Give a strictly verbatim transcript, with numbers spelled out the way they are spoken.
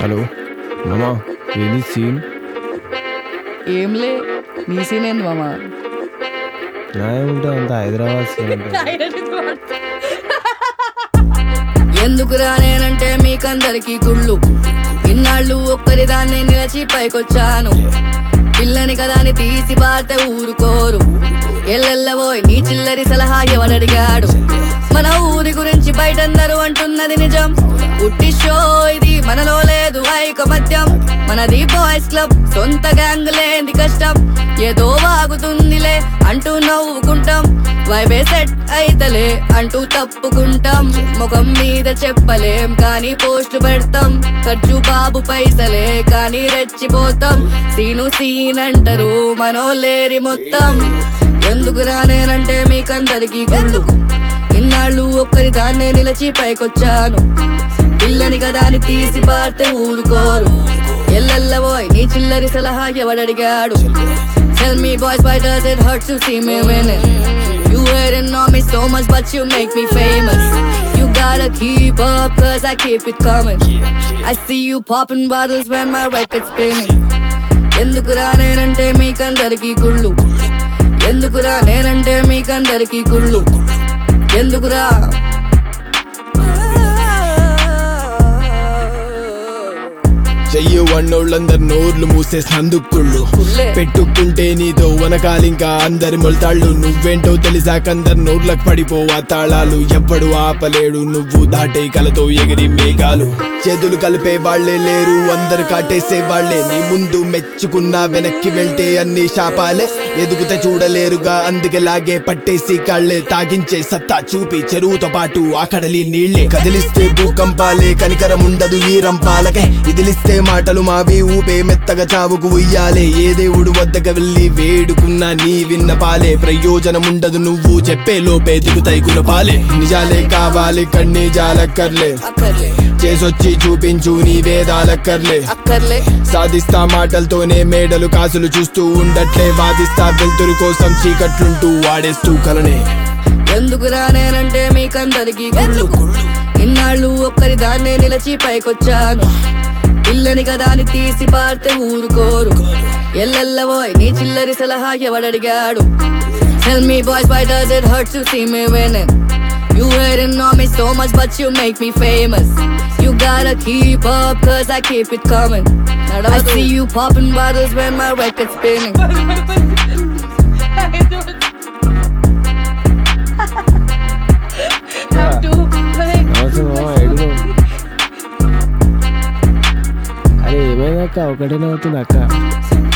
Hello మామా, ఏది scene? ఏంలే, నీ సీన్ ఏంది మామా? నా ఏముంటే అంత హైదరాబాద్ సీన్ ఎందుకు రానేనంటే మీకందరికి కుళ్ళు. ఇన్నాళ్ళు ఒక్కరి దాన్ని నిలచి పైకొచ్చాను. పిల్లని కదా అని తీసి బాతే ఊరుకోరు. ఎల్లెల్లబోయ్ నీ చిల్లరి సలహా ఎవడడిగాడు? మన ఊరి గురించి బయటందరూ అంటున్నది నిజం. ఉట్టి షో ఇది, మనలో లేదు ఐకమత్యం. మనది బాయ్స్ క్లబ్, సొంత గ్యాంగ్ లేని కష్టం. ఏదో వాగుతుందిలే అంటూ నవ్వుకుంటాం. వైబే సెట్ అయితలే అంటూ తప్పుకుంటాం. ముఖం మీద చెప్పలేం కానీ పోస్ట్ పెడతాం. ఖర్చు బాబు పైసలే కానీ రెచ్చిపోతాం. సీను సీన్ అంటారు మనోలేరి మొత్తం. ఎందుకు రానేనంటే మీకందరికి గుళ్ళు. ఇన్నాళ్ళు ఒక్కరి దాన్నే నిలచి పైకొచ్చాను. పిల్లని కదా అని తీసి పారితే ఊరుకోరు. ఎల్లెల్లబోయ్ నీ చిల్లరి సలహా ఎవడడిగాడు? Tell me boys, why does it hurt to see me winning? You waiting on me so much but you make me famous. You gotta keep up cause I keep it coming. I see you popping bottles when my record's spinning. ఎందుకు రానేనంటే మీకందరికి కుళ్ళు. ఎందుకు రానేనంటే మీకందరికి కుళ్ళు. ఎందుకురా చెయ్యి వన్నోళ్ళందరు నోర్లు మూసేసినందుకుళ్ళు. పెట్టుకుంటే నీతో వనకాలింకా అందరి మొలతాళ్ళు. నువ్వేంటో తెలిసాకందరు నోర్లకు పడిపోవా తాళాలు. ఎవ్వడు ఆపలేడు నువ్వు దాటే కలతో ఎగిరి మేఘాలు. చేతులు కలిపే వాళ్లే లేరు, అందరు కాటేసే వాళ్లే. నీ ముందు మెచ్చుకున్నా వెనక్కి వెళ్తే అన్ని శాపాలే. ఎదుగుతే చూడలేరుగా అందుకే లాగే పట్టేసి కాళ్లే. తాగించే సత్తా చూపి చెరువుతో పాటు ఆ కడలి నీళ్లే. కదిలిస్తే భూకంపాలే, కనికరం ఉండదు ఈ రంపాలకే. ఇదిలిస్తే మాటలు మావి ఊపే మెత్తగా చావుకు ఉయ్యాలే. ఏ దేవుడు వద్దకు వెళ్ళి వేడుకున్నా నీ విన్నపాలే. ప్రయోజనం ఉండదు నువ్వు చెప్పే లోపే దిగుతాయి గుణపాలే. నిజాలే కావాలి కన్నీ జాలక్కర్లే. చేసొచ్చి చూపించు నీ వేదాలక్కర్లే. సాధిస్తా మాటలతోనే మేడలు కాసులు చూస్తూ ఉండట్లే. వాదిస్తా వెళ్తురు కోసం చీకట్లుంటూ వాడేస్తూ కలనే. ఎందుకు రానేనంటే మీకందరికి గుళ్ళు. ఇన్నాళ్ళు ఒక్కరి దాన్నే నిలచి పైకొచ్చాను. పిల్లని కదా అని తీసి పారితే ఊరుకోరు. ఎల్లెల్లబోయ్ నీ చిల్లరి సలహా ఎవడడిగాడు? Tell me boys, why does it hurt to see me winning? You waiting on me so much but you make me famous. You gotta keep up cause I keep it coming. I see you popping bottles when my record's spinning. అరే ఏమైంది అక్క? ఒకటేనే అవుతుంది అక్క.